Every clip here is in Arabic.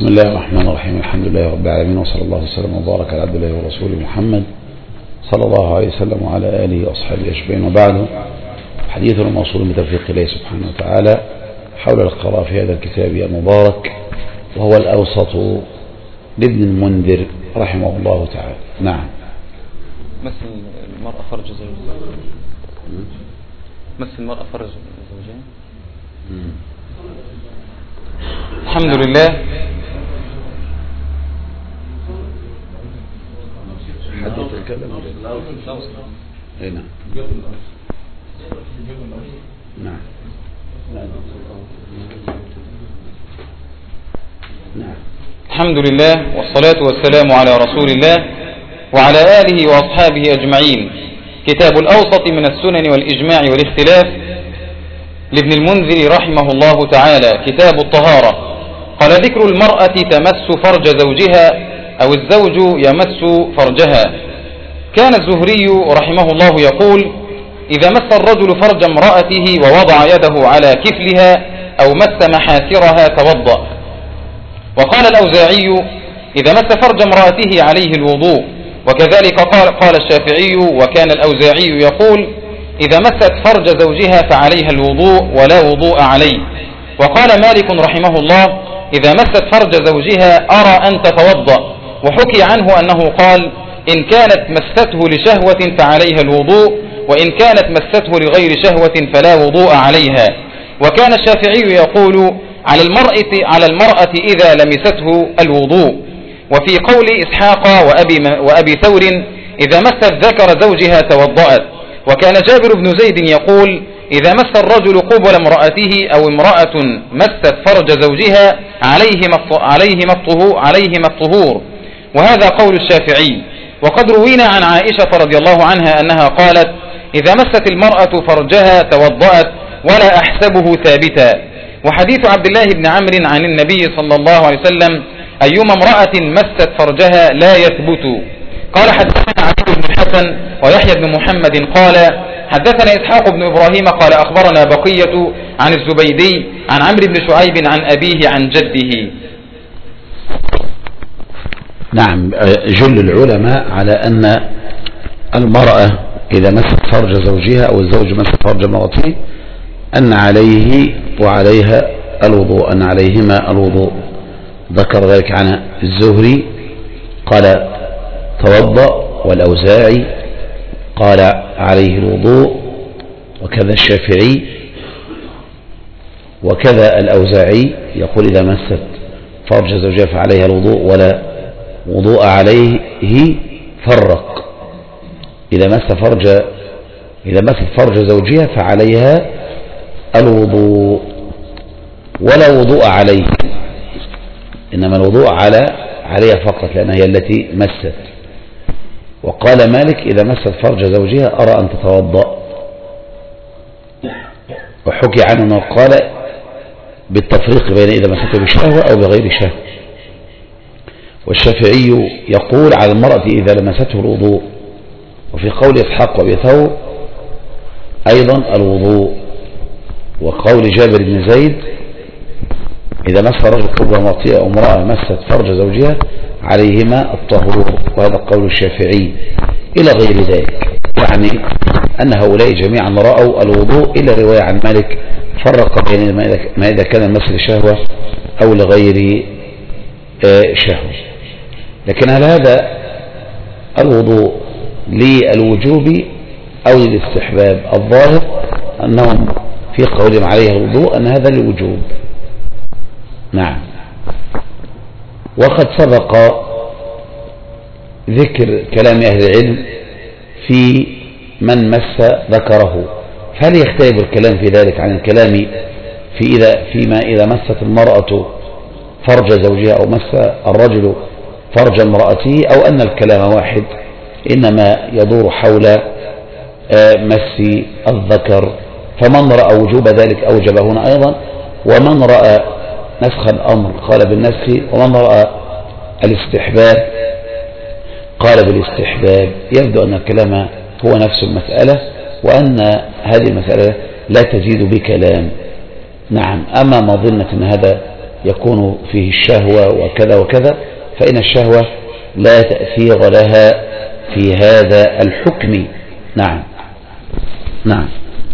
بسم الله الرحمن الرحيم. الحمد لله رب العالمين، وصلى الله وسلم وبارك على عبد الله ورسوله محمد صلى الله عليه وسلم وعلى آله وأصحابه أجمعين، وبعد. حديثنا موصول بتوفيق الله سبحانه وتعالى حول القراءة في هذا الكتاب المبارك، وهو الأوسط لابن المنذر رحمه الله تعالى. نعم. مثل المرأة فرج زوجها، مثل المرأة فرج زوجها. الحمد لله. حدث الكلام هنا. نعم. نعم. الحمد لله والصلاة والسلام على رسول الله وعلى آله وأصحابه أجمعين. كتاب الأوسط من السنن والإجماع والاختلاف لابن المنذر رحمه الله تعالى، كتاب الطهارة. قال: ذكر المرأة تمس فرج زوجها أو الزوج يمس فرجها. كان الزهري رحمه الله يقول: إذا مس الرجل فرج امرأته ووضع يده على كفلها أو مس محاسرها توضأ. وقال الأوزاعي: إذا مس فرج امرأته عليه الوضوء. وكذلك قال الشافعي، وكان الأوزاعي يقول: إذا مست فرج زوجها فعليها الوضوء ولا وضوء عليه. وقال مالك رحمه الله: إذا مست فرج زوجها أرى أن تتوضأ. وحكي عنه أنه قال: إن كانت مسته لشهوة فعليها الوضوء، وإن كانت مسته لغير شهوة فلا وضوء عليها. وكان الشافعي يقول: على المرأة إذا لمسته الوضوء. وفي قول إسحاق وأبي ثور: إذا مست ذكر زوجها توضأت. وكان جابر بن زيد يقول: إذا مس الرجل قبل امرأته أو امرأة مست فرج زوجها عليهما الطهور. وهذا قول الشافعي. وقد روينا عن عائشة رضي الله عنها أنها قالت: إذا مست المرأة فرجها توضأت ولا أحسبه ثابتا. وحديث عبد الله بن عمرو عن النبي صلى الله عليه وسلم: أيما امرأة مست فرجها لا يثبت. قال: حدثنا علي بن الحسن ويحيى بن محمد قال: حدثنا إسحاق بن إبراهيم قال: أخبرنا بقية عن الزبيدي عن عمرو بن شعيب عن أبيه عن جده. نعم. جل العلماء على أن المرأة إذا مست فرج زوجها أو الزوج مست فرج امرأته أن عليه وعليها الوضوء، أن عليهما الوضوء. ذكر ذلك عن الزهري قال: توضأ، والأوزاعي قال: عليه الوضوء، وكذا الشافعي، وكذا الأوزاعي يقول: إذا مست فرج زوجها فعليها الوضوء ولا وضوء عليه. فرق: إذا مست فرج زوجها فعليها الوضوء ولا وضوء عليه، إنما الوضوء عليها فقط لأنها هي التي مست. وقال مالك: إذا مست فرج زوجها أرى أن تتوضأ. وحكي عنه أنه قال بالتفريق بين إذا مسته بشهوة أو بغير شهوة. والشافعي يقول: على المرأة إذا لمسته الوضوء. وفي قول إسحاق وأبي ثور أيضا الوضوء. وقول جابر بن زيد: إذا مس رجل قبل امرأته أو امرأة مست فرج زوجها عليهما الطهور. وهذا قول الشافعي إلى غير ذلك، يعني أن هؤلاء جميعا رأوا الوضوء، إلا رواية عن مالك فرق بين ما إذا كان المس لشهوة أو لغير شهوة. لكن هل هذا الوضوء للوجوب أو للاستحباب؟ الظاهر أنهم في قولهم عليه الوضوء أن هذا للوجوب. نعم. وقد سبق ذكر كلام أهل العلم في من مس ذكره، فهل يختلف الكلام في ذلك عن الكلام فيما إذا مست المرأة فرج زوجها أو مس الرجل فرج امرأته، أو أن الكلام واحد إنما يدور حول مس الذكر؟ فمن رأى وجوب ذلك أوجب هنا أيضا، ومن رأى نسخ الأمر قال بالنسخ، ومن رأى الاستحباب قال بالاستحباب. يبدو أن الكلام هو نفس المسألة، وأن هذه المسألة لا تزيد بكلام. نعم. أما مظنة أن هذا يكون فيه الشهوة وكذا وكذا، فإن الشهوة لا تأثير لها في هذا الحكم. نعم نعم.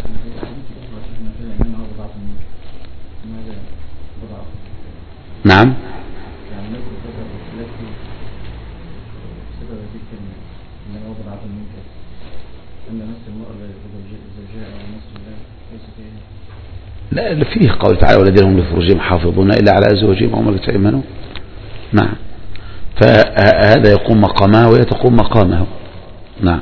نعم. لا فيه قول تعالى والذين هم لفروجهم حافظون إلا على أزواجهم أو ملكت أيمانهم. نعم. فهذا يقوم مقامه وهي تقوم مقامه. نعم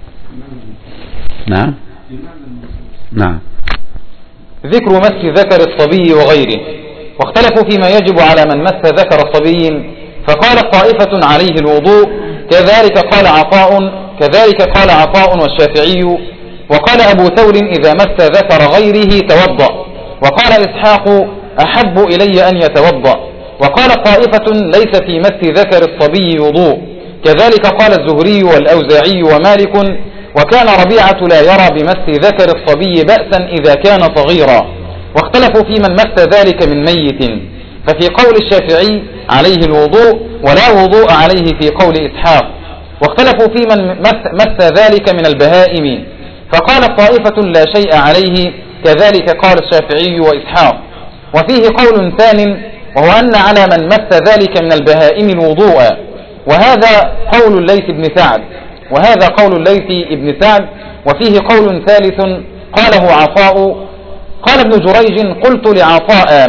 نعم نعم. ذكر مس ذكر الصبي وغيره. واختلفوا فيما يجب على من مس ذكر الصبي، فقال طائفة عليه الوضوء، كذلك قال عطاء والشافعي، وقال أبو ثور إذا مس ذكر غيره توضأ، وقال إسحاق أحب إلي أن يتوضأ، وقال طائفة ليس في مس ذكر الصبي وضوء، كذلك قال الزهري والأوزاعي ومالك، وكان ربيعة لا يرى بمس ذكر الصبي بأسا إذا كان صغيرا. واختلفوا في من مس ذلك من ميت، ففي قول الشافعي عليه الوضوء ولا وضوء عليه في قول إسحاق. واختلفوا في من مس ذلك من البهائم، فقال طائفة لا شيء عليه، كذلك قال الشافعي وإسحاق. وفيه قول ثان، وهو أن على من مس ذلك من البهائم الوضوء، وهذا قول الليث بن سعد. وفيه قول ثالث قاله عطاء. قال ابن جريج قلت لعطاء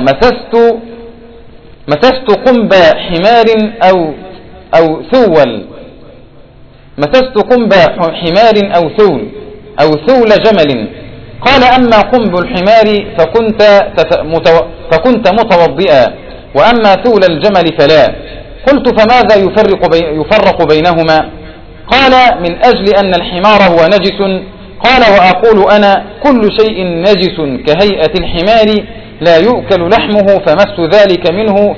مسست قنب حمار أو ثول، مسست قنب حمار أو ثول جمل. قال أما قنب الحمار فكنت متوضئا، وأما ثول الجمل فلا. قلت فماذا يفرق بينهما؟ قال من أجل أن الحمار هو نجس. قال وأقول أنا كل شيء نجس كهيئة الحمار لا يؤكل لحمه فمس ذلك منه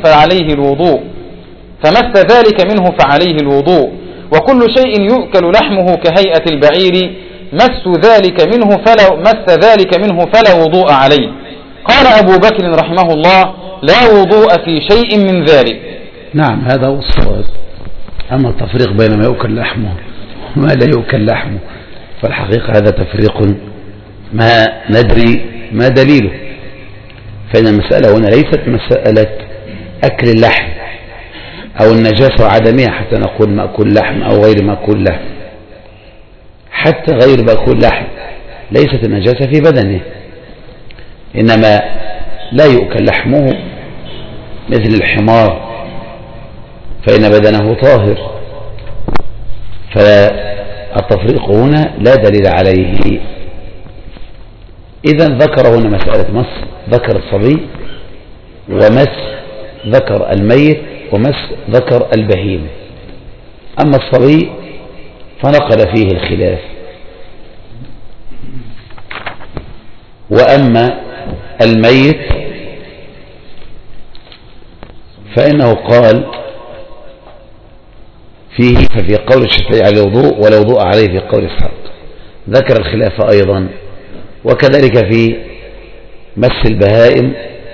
فعليه الوضوء، وكل شيء يؤكل لحمه كهيئة البعير مس ذلك منه فلا وضوء عليه. قال أبو بكر رحمه الله لا وضوء في شيء من ذلك. نعم هذا هو الصواب. أما التفريق بين ما يؤكل لحمه وما لا يؤكل لحمه فالحقيقة هذا تفريق ما ندري ما دليله، فإن المسألة هنا ليست مسألة أكل اللحم أو النجاسة وعدمها حتى نقول مأكول لحم أو غير مأكول لحم. حتى غير مأكول لحم ليست النجاسة في بدنه، إنما لا يؤكل لحمه مثل الحمار فإن بدنه طاهر، فالتفريق هنا لا دليل عليه. إذن ذكر هنا مسألة مس ذكر الصبي ومس ذكر الميت ومس ذكر البهيم. أما الصبي فنقل فيه الخلاف، وأما الميت فإنه قال فيه ففي قول الشافعي على الوضوء ولا وضوء عليه في قول إسحاق. ذكر الخلاف أيضا، وكذلك في مس البهائم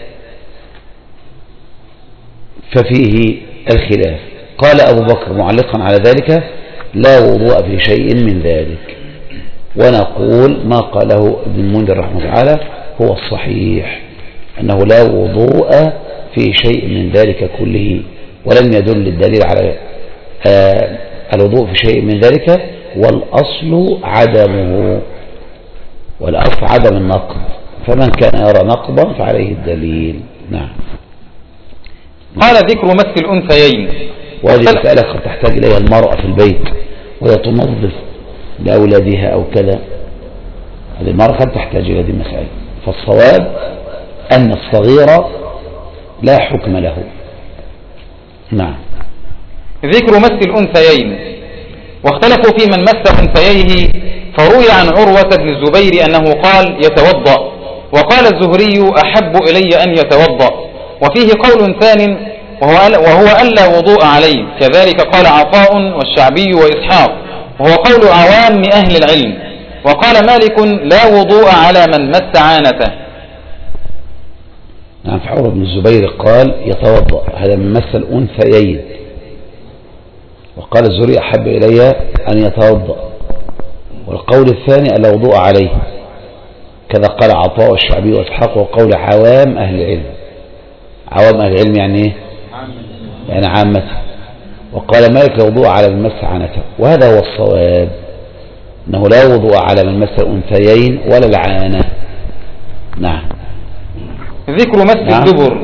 ففيه الخلاف. قال أبو بكر معلقا على ذلك لا وضوء في شيء من ذلك، ونقول ما قاله ابن المنذر رحمه الله تعالى هو الصحيح، أنه لا وضوء في شيء من ذلك كله، ولم يدل الدليل على الوضوء في شيء من ذلك، والأصل عدمه، والأصل عدم النقض، فمن كان يرى نقضا فعليه الدليل. نعم. قال ذكر مس الأنثيين، وهذه مسألة قد تحتاج إليها المرأة في البيت وهي تنظف لأولادها أو كذا، هذه المرأة قد تحتاج إلى هذه المسألة، فالصواب أن الصغير لا حكم له. نعم. ذكر مس الأنثيين. واختلفوا في من مس أنثييه، فروي عن عروة بن الزبير أنه قال يتوضأ، وقال الزهري أحب إلي أن يتوضأ. وفيه قول ثان وهو ألا وضوء عليه، كذلك قال عطاء والشعبي وإسحاق، وهو قول عوام أهل العلم. وقال مالك لا وضوء على من مس عانته. نعم. فعروة بن الزبير قال يتوضأ، هذا من مس الأنثيين. وقال الزهري أحب إلي أن يتوضأ. والقول الثاني ألا وضوء عليه، كذا قال عطاء والشعبي وإسحاق، وقول عوام أهل العلم. عوام أهل العلم يعني إيه؟ يعني عامته. وقال مالك لا وضوء على من مس عنته، وهذا هو الصواب، أنه لا وضوء على من مس الأنثيين ولا العانة. نعم. ذكر مس الدبر.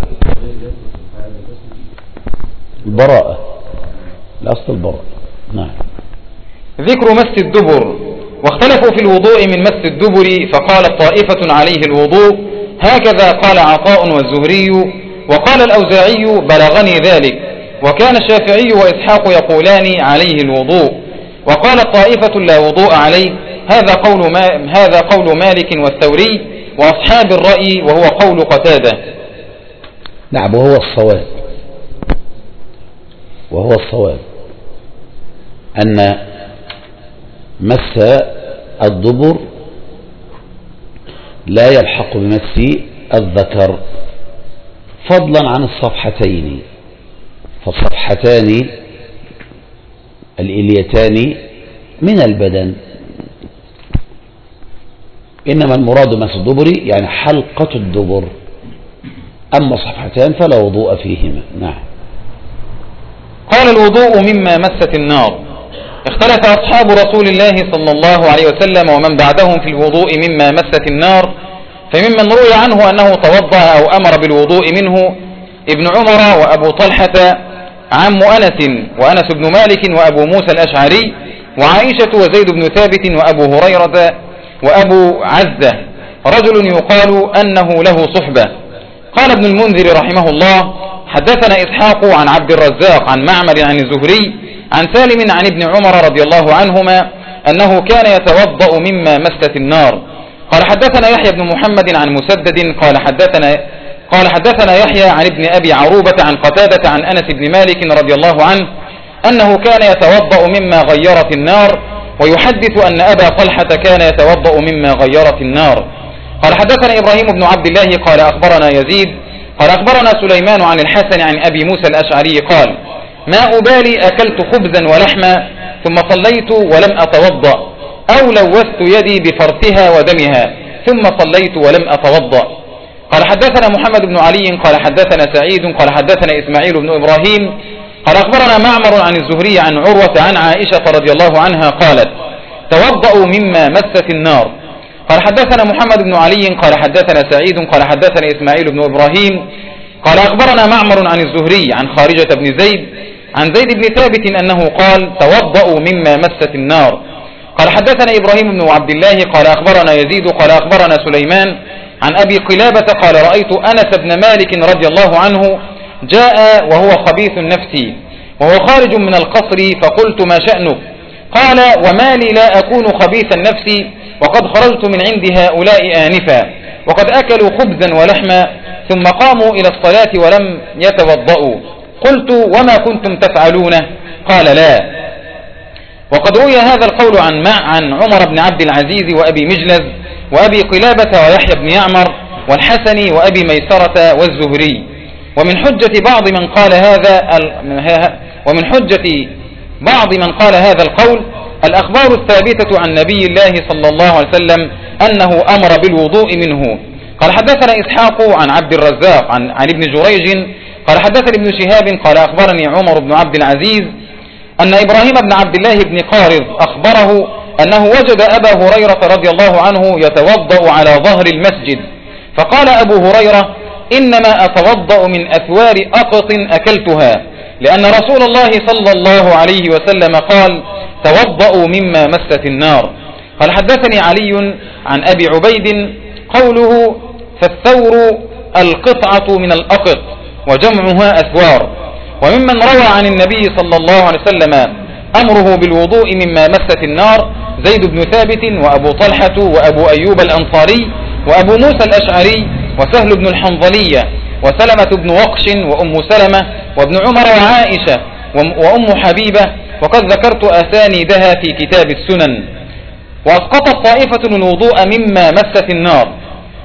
البراءة، الأصل البراءة. نعم. ذكر مس الدبر. واختلفوا في الوضوء من مس الدبر، فقالت طائفة عليه الوضوء، هكذا قال عطاء والزهري، وقال الأوزاعي بلغني ذلك، وكان الشافعي وإسحاق يقولان عليه الوضوء، وقالت طائفة لا وضوء عليه، هذا قول مالك والثوري وأصحاب الرأي، وهو قول قتادة. نعم. وهو الصواب أن مس الدبر لا يلحق بمس الذكر، فضلا عن الصفحتين، فالصفحتان الإليتان من البدن، إنما المراد مس الدبر يعني حلقة الدبر، أما صفحتان فلا وضوء فيهما. نعم. قال الوضوء مما مست النار. اختلف أصحاب رسول الله صلى الله عليه وسلم ومن بعدهم في الوضوء مما مست النار، فممن روي عنه أنه توضأ أو أمر بالوضوء منه ابن عمر وأبو طلحة عم أنس وأنس بن مالك وأبو موسى الأشعري وعائشة وزيد بن ثابت وأبو هريرة وأبو عزة، رجل يقال أنه له صحبة. قال ابن المنذر رحمه الله حدثنا إسحاق عن عبد الرزاق عن معمر عن الزهري عن سالم عن ابن عمر رضي الله عنهما أنه كان يتوضأ مما مست النار. قال حدثنا يحيى بن محمد عن مسدد قال حدثنا يحيى عن ابن أبي عروبة عن قتادة عن أنس بن مالك رضي الله عنه أنه كان يتوضأ مما غيرت النار، ويحدث أن أبا طلحة كان يتوضأ مما غيرت النار. قال حدثنا إبراهيم بن عبد الله قال أخبرنا يزيد قال أخبرنا سليمان عن الحسن عن أبي موسى الأشعري قال ما أبالي أكلت خبزا ولحما ثم صليت ولم أتوضأ، أو لوثت يدي بفرثها ودمها ثم صليت ولم أتوضأ. قال حدثنا محمد بن علي قال حدثنا سعيد قال حدثنا إسماعيل بن إبراهيم قال أخبرنا معمر عن الزهري عن عروة عن عائشة رضي الله عنها قالت توضأوا مما مست النار. قال حدثنا محمد بن علي قال حدثنا سعيد قال حدثنا إسماعيل بن إبراهيم قال أخبرنا معمر عن الزهري عن خارجة بن زيد عن زيد بن ثابت أنه قال توضأوا مما مست النار. قال حدثنا إبراهيم بن عبد الله قال أخبرنا يزيد قال أخبرنا سليمان عن أبي قلابة قال رأيت أنس بن مالك رضي الله عنه جاء وهو خبيث النفس وهو خارج من القصر، فقلت ما شأنك؟ قال وما لي لا أكون خبيث النفس وقد خرجت من عند هؤلاء آنفا وقد أكلوا خبزا ولحما ثم قاموا إلى الصلاة ولم يتوضأوا. قلت وما كنتم تفعلون؟ قال لا. وقد روي هذا القول عن عمر بن عبد العزيز وأبي مجلز وأبي قلابة ويحيى بن يعمر والحسن وأبي ميسرة والزهري. ومن حجة بعض من قال هذا القول الأخبار الثابتة عن نبي الله صلى الله عليه وسلم أنه أمر بالوضوء منه. قال حدثنا إسحاق عن عبد الرزاق عن ابن جريج قال حدثني ابن شهاب قال أخبرني عمر بن عبد العزيز أن إبراهيم بن عبد الله بن قارض أخبره أنه وجد أبا هريرة رضي الله عنه يتوضأ على ظهر المسجد، فقال أبو هريرة إنما أتوضأ من أثوار أقط أكلتها، لأن رسول الله صلى الله عليه وسلم قال توضأوا مما مست النار. قال حدثني علي عن أبي عبيد قوله فالثور القطعة من الأقط وجمعها أثوار. وممن روى عن النبي صلى الله عليه وسلم أمره بالوضوء مما مست النار زيد بن ثابت وأبو طلحة وأبو أيوب الأنصاري وأبو موسى الأشعري وسهل بن الحنظلية وسلمة بن وقش وأم سلمة وابن عمر وعائشة وأم حبيبة، وقد ذكرت أسانيدها في كتاب السنن. وأسقطت طائفة الوضوء مما مست النار،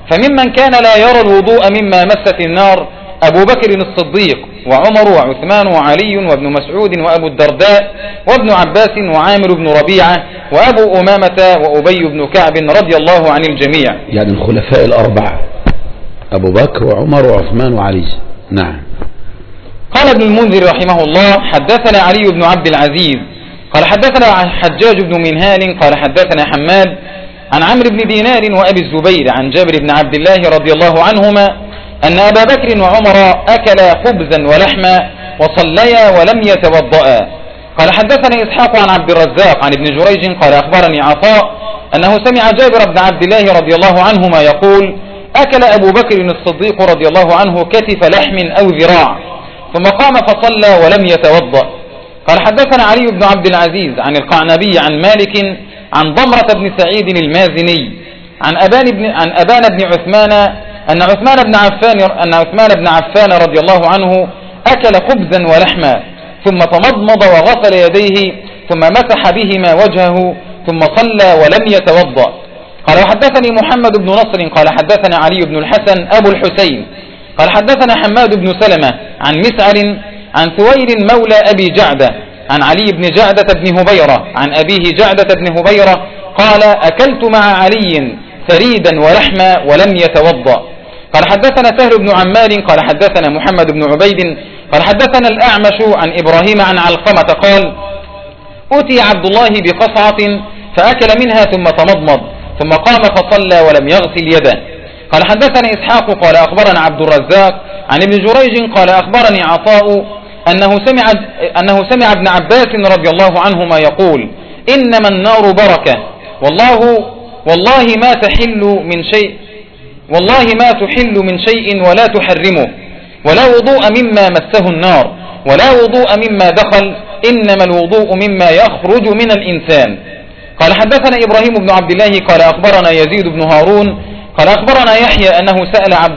فممن كان لا يرى الوضوء مما مست النار أبو بكر الصديق وعمر وعثمان وعلي وابن مسعود وأبو الدرداء وابن عباس وعامر بن ربيعة وأبو أمامة وأبي بن كعب رضي الله عن الجميع. يعني الخلفاء الأربعة أبو بكر وعمر وعثمان وعلي. نعم. قال ابن المنذر رحمه الله حدثنا علي بن عبد العزيز قال حدثنا حجاج بن منهال قال حدثنا حماد عن عمرو بن دينار وأبي الزبير عن جابر بن عبد الله رضي الله عنهما أن أبا بكر وعمر أكلا خبزا ولحما وصليا ولم يتوضأ. قال حدثنا إسحاق عن عبد الرزاق عن ابن جريج قال أخبرني عطاء أنه سمع جابر بن عبد الله رضي الله عنهما يقول أكل أبو بكر الصديق رضي الله عنه كتف لحم أو ذراع ثم قام فصلى ولم يتوضأ. قال حدثنا علي بن عبد العزيز عن القعنبي عن مالك عن ضمرة بن سعيد المازني عن أبان بن عثمان أن عثمان بن عفان رضي الله عنه أكل خبزا ولحما ثم تمضمض وغسل يديه ثم مسح بهما وجهه ثم صلى ولم يتوضأ. قال وحدثني محمد بن نصر قال حدثنا علي بن الحسن أبو الحسين قال حدثنا حماد بن سلمة عن مسعر عن ثوير مولى أبي جعدة عن علي بن جعدة بن هبيرة عن أبيه جعدة بن هبيرة قال أكلت مع علي ثريدا ولحما ولم يتوضأ. قال حدثنا سهل بن عمار قال حدثنا محمد بن عبيد قال حدثنا الأعمش عن إبراهيم عن علقمة قال أتي عبد الله بقصعة فأكل منها ثم تمضمض ثم قام فصلى ولم يغسل يده. قال حدثنا إسحاق قال أخبرنا عبد الرزاق عن ابن جريج قال أخبرني عطاء أنه سمع ابن عباس رضي الله عنهما يقول إنما النار بركة والله ما تحل من شيء ولا تحرمه ولا وضوء مما مسه النار ولا وضوء مما دخل إنما الوضوء مما يخرج من الإنسان. قال حدثنا إبراهيم بن عبد الله قال أخبرنا يزيد بن هارون قال أخبرنا يحيى أنه سأل عبد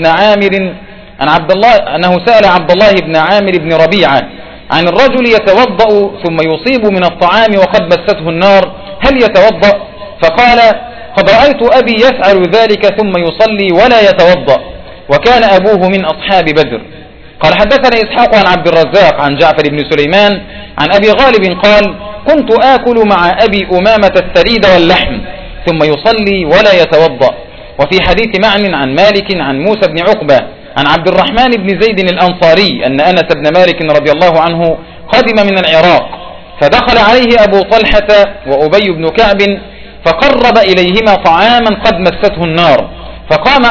الله بن عامر بن ربيعة عن الرجل يتوضأ ثم يصيب من الطعام وقد مسته النار هل يتوضأ؟ فقال قد رأيت أبي يفعل ذلك ثم يصلي ولا يتوضأ وكان أبوه من أصحاب بدر. قال حدثنا إسحاق عن عبد الرزاق عن جعفر بن سليمان عن أبي غالب قال كنت آكل مع أبي أمامة الثريد واللحم ثم يصلي ولا يتوضأ. وفي حديث معن عن مالك عن موسى بن عقبة عن عبد الرحمن بن زيد الأنصاري أن أنس بن مالك رضي الله عنه قدم من العراق فدخل عليه أبو طلحة وأبي بن كعب فقرب إليهما طعاما قد مسته النار فقام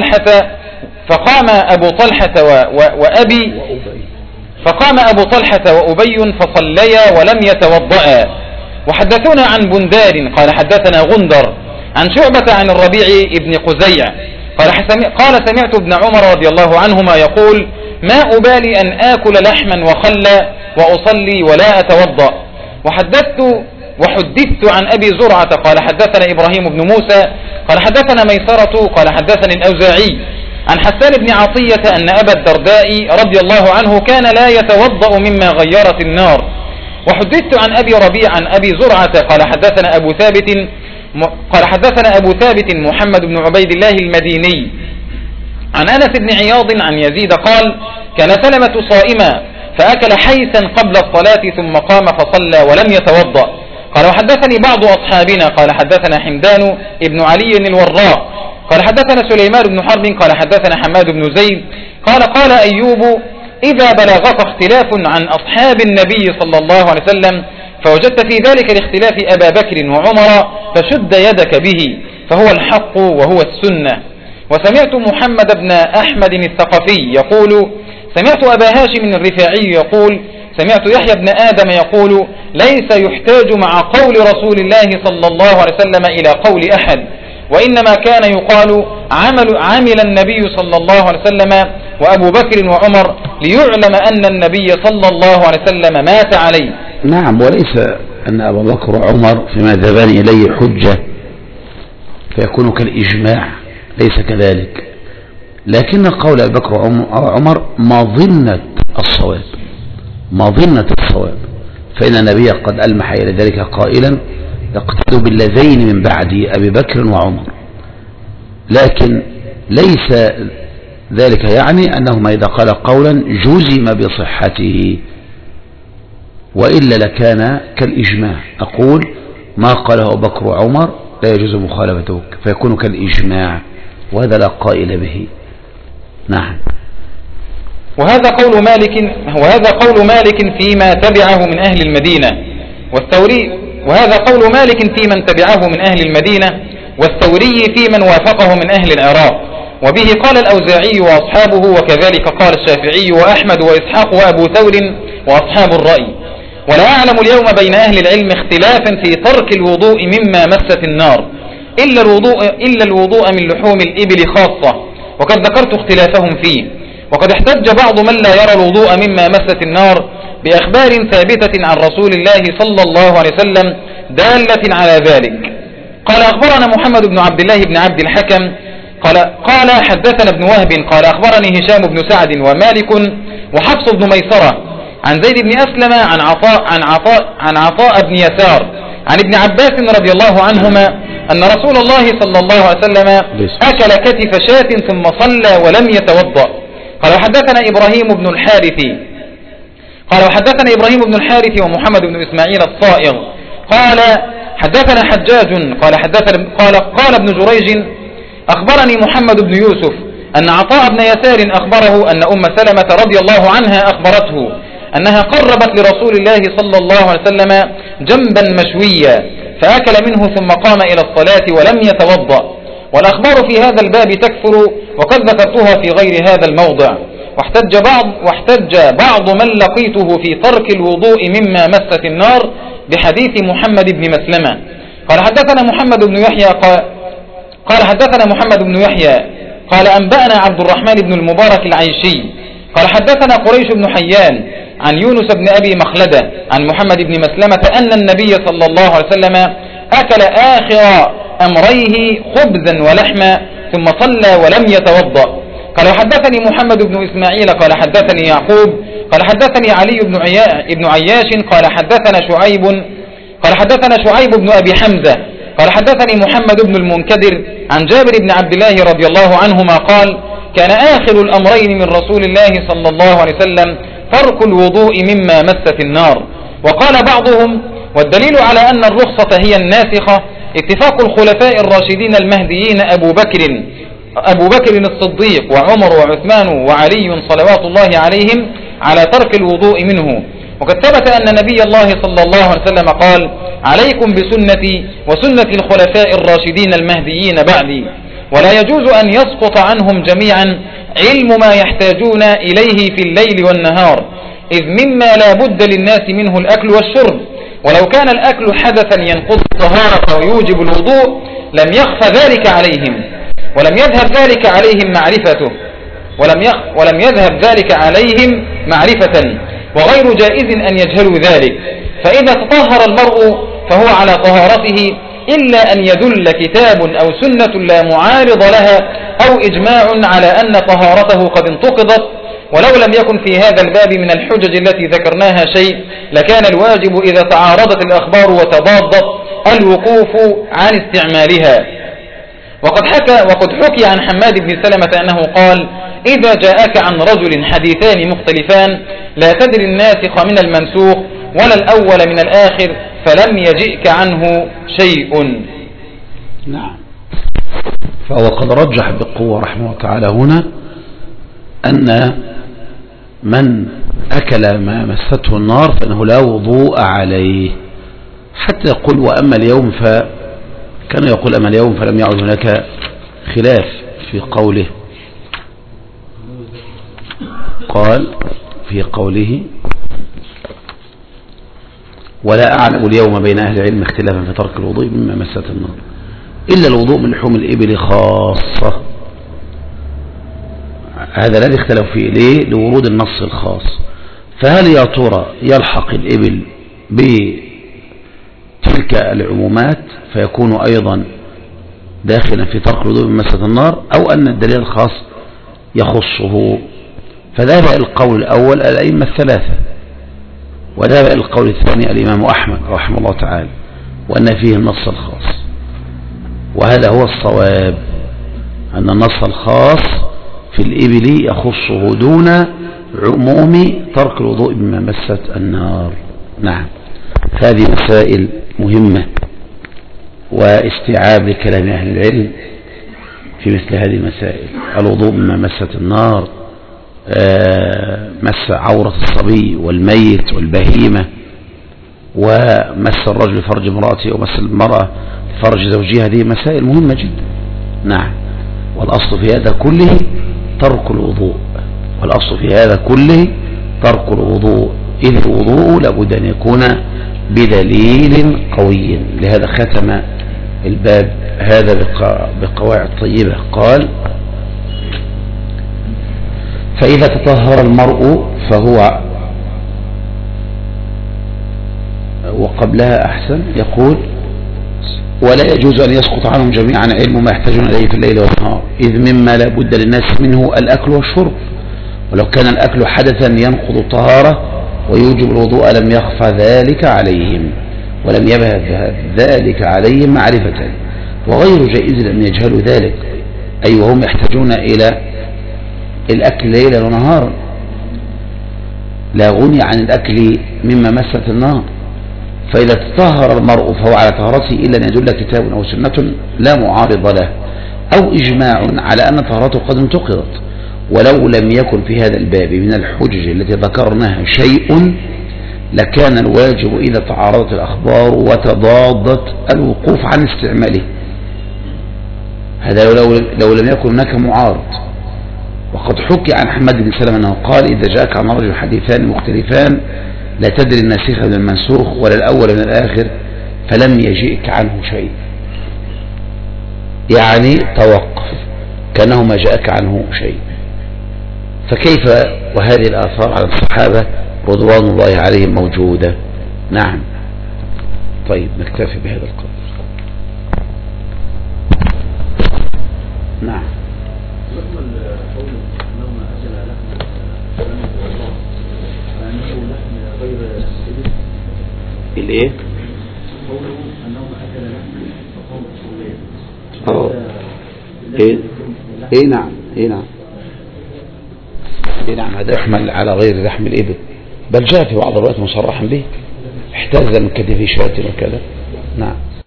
أبو طلحة وأبي فصليا ولم يتوضأ. وحدثونا عن بندار قال حدثنا غندر عن شعبة عن الربيع ابن قزيع قال سمعت ابن عمر رضي الله عنهما يقول ما أبالي أن آكل لحما وخلا وأصلي ولا أتوضأ. وحدثت عن أبي زرعة قال حدثنا إبراهيم بن موسى قال حدثنا ميسرة قال حدثني الأوزاعي عن حسان بن عطية أن أبا الدرداء رضي الله عنه كان لا يتوضأ مما غيرت النار. وحدثت عن أبي ربيع عن أبي زرعة قال حدثنا أبو ثابت محمد بن عبيد الله المديني عن أنس بن عياض عن يزيد قال كان سلمة صائما فأكل حيثا قبل الصلاة ثم قام فصلى ولم يتوضأ. قال وحدثني بعض أصحابنا قال حدثنا حمدان ابن علي الوراء قال حدثنا سليمان بن حرب قال حدثنا حماد بن زيد قال أيوب إذا بلغك اختلاف عن أصحاب النبي صلى الله عليه وسلم فوجدت في ذلك الاختلاف أبا بكر وعمر فشد يدك به فهو الحق وهو السنة. وسمعت محمد بن أحمد الثقفي يقول سمعت أبا هاشم الرفاعي يقول سمعت يحيى بن آدم يقول ليس يحتاج مع قول رسول الله صلى الله عليه وسلم إلى قول أحد وإنما كان يقال عمل النبي صلى الله عليه وسلم وأبو بكر وعمر ليعلم أن النبي صلى الله عليه وسلم مات عليه. نعم. وليس أن أبا بكر وعمر فيما ذهبان إليه حجة فيكون كالإجماع ليس كذلك لكن قول أبي بكر وعمر مظنة الصواب فإن النبي قد ألمح إلى ذلك قائلا يقتدوا بالذين من بعد أبي بكر وعمر لكن ليس ذلك يعني أنهما إذا قال قولا جزم بصحته، وإلا لكان كالإجماع. أقول ما قاله أبو بكر وعمر لا يجوز مخالفته، فيكون كالإجماع، وهذا لا قائل به. نعم. وهذا قول مالك فيما تبعه من أهل المدينة والثوري، وهذا قول مالك في من تبعه من أهل المدينة والثوري في من وافقه من أهل العراق، وبه قال الأوزاعي وأصحابه، وكذلك قال الشافعي وأحمد وإسحاق وأبو ثور وأصحاب الرأي. ولا أعلم اليوم بين أهل العلم اختلافا في ترك الوضوء مما مست النار إلا الوضوء من لحوم الإبل خاصة، وقد ذكرت اختلافهم فيه. وقد احتج بعض من لا يرى الوضوء مما مست النار بأخبار ثابتة عن رسول الله صلى الله عليه وسلم دالة على ذلك. قال أخبرنا محمد بن عبد الله بن عبد الحكم قال حدثنا ابن وهب قال أخبرني هشام بن سعد ومالك وحفص بن ميسرة عن زيد بن أسلم عن عطاء بن يسار عن ابن عباس رضي الله عنهما أن رسول الله صلى الله عليه وسلم أكل كتف شاة ثم صلى ولم يتوضأ. قال وحدثنا إبراهيم بن الحارث ومحمد بن إسماعيل الصائغ قال حدثنا حجاج قال ابن جريج أخبرني محمد بن يوسف أن عطاء بن يسار أخبره أن أم سلمة رضي الله عنها أخبرته أنها قربت لرسول الله صلى الله عليه وسلم جنبا مشويا فأكل منه ثم قام إلى الصلاة ولم يتوضأ. والأخبار في هذا الباب تكثر وقد ذكرتها في غير هذا الموضع. واحتج بعض من لقيته في ترك الوضوء مما مست النار بحديث محمد بن مسلمة قال حدثنا محمد بن يحيى قال أنبأنا عبد الرحمن بن المبارك العيشي قال حدثنا قريش بن حيان عن يونس بن أبي مخلدة عن محمد بن مسلمة أن النبي صلى الله عليه وسلم أكل آخر أمريه خبزا ولحما ثم صلى ولم يتوضأ. قال حدثني محمد بن إسماعيل قال حدثني يعقوب قال حدثني علي بن عياش قال حدثنا شعيب بن أبي حمزة قال حدثني محمد بن المنكدر عن جابر بن عبد الله رضي الله عنهما قال كان آخر الأمرين من رسول الله صلى الله عليه وسلم ترك الوضوء مما مست النار. وقال بعضهم والدليل على أن الرخصة هي الناسخة اتفاق الخلفاء الراشدين المهديين أبو بكر الصديق وعمر وعثمان وعلي صلوات الله عليهم على ترك الوضوء منه. وقد ثبت أن نبي الله صلى الله عليه وسلم قال عليكم بسنتي وسنة الخلفاء الراشدين المهديين بعدي، ولا يجوز أن يسقط عنهم جميعا علم ما يحتاجون إليه في الليل والنهار، إذ مما لا بد للناس منه الأكل والشرب، ولو كان الأكل حدثا ينقض الطهارة ويوجب الوضوء لم يخف ذلك عليهم ولم يذهب ذلك عليهم معرفة وغير جائز أن يجهلوا ذلك. فإذا تطهر المرء فهو على طهارته إلا أن يدل كتاب أو سنة لا معارض لها أو إجماع على أن طهارته قد انتقضت. ولو لم يكن في هذا الباب من الحجج التي ذكرناها شيء لكان الواجب إذا تعارضت الأخبار وتضادت الوقوف عن استعمالها. وقد حكي عن حماد بن سلمة أنه قال إذا جاءك عن رجل حديثان مختلفان لا تدري الناسخ من المنسوخ ولا الأول من الآخر فلم يجئك عنه شيء. نعم. فهو قد رجح بقوة رحمه الله تعالى هنا أن من أكل ما مسته النار فإنه لا وضوء عليه، حتى يقول وأما اليوم كان يقول أما اليوم فلم يعد هناك خلاف في قوله. قال في قوله ولا أعلم اليوم بين أهل العلم اختلافا في ترك الوضوء مما مسته النار إلا الوضوء من لحوم الإبل خاصة. هذا الذي اختلف فيه ليه؟ لورود النص الخاص. فهل يا ترى يلحق الإبل بتلك العمومات فيكون أيضا داخلا في ترك الوضوء من مسة النار، أو أن الدليل الخاص يخصه؟ فذهب القول الأول الأئمة الثلاثة، وذهب القول الثاني الإمام أحمد رحمه الله تعالى، وأن فيه النص الخاص، وهذا هو الصواب. أن النص الخاص في الإبل يخصه دون عموم ترك الوضوء بما مست النار. نعم، هذه مسائل مهمة واستيعاب لكلام أهل العلم في مثل هذه المسائل. الوضوء بما مست النار، مس عورة الصبي والميت والبهيمة، ومس الرجل فرج امرأته ومس المرأة فرج زوجها، هذه مسائل مهمة جدا. نعم، والأصل في هذا كله ترك الوضوء، والأصل في هذا كله ترك الوضوء، إذ الوضوء لابد أن يكون بدليل قوي. لهذا ختم الباب هذا بقواعد طيبة. قال: فإذا تطهر المرء فهو، وقبلها أحسن، يقول: ولا يجوز أن يسقط عنهم جميعا علم ما يحتاجون إليه في الليل والنهار، إذ مما لا بد للناس منه الأكل والشرب، ولو كان الأكل حدثا ينقض الطهارة ويوجب الوضوء لم يخفى ذلك عليهم ولم يبهى ذلك عليهم معرفة، وغير جائز أن يجهلوا ذلك، أي وهم يحتاجون إلى الأكل ليلا ونهارا، لا غني عن الأكل مما مست النار. فإذا تطهر المرء فهو على طهارته إلا أن يدل كتاب أو سنة لا معارض له، أو إجماع على أن طهارته قد انتقضت. ولو لم يكن في هذا الباب من الحجج التي ذكرناها شيء لكان الواجب إذا تعارضت الأخبار وتضادت الوقوف عن استعماله. هذا لو لم يكن هناك معارض. وقد حكي عن حماد بن سلمة أنه قال: إذا جاءك عن رجل حديثان مختلفان لا تدري الناسخ من المنسوخ ولا الأول من الآخر فلم يجئك عنه شيء، يعني توقف كأنه ما جاءك عنه شيء. فكيف وهذه الآثار على الصحابة رضوان الله عليهم موجودة. نعم. طيب نكتفي بهذا القدر. نعم. الايه؟ ايه نعم، ايه نعم، ايه نعم، هذا يحمل على غير لحم الإبل، بل جاء في بعض الروايات مصرحا به: احتز من كتفه شاة وكذا. نعم.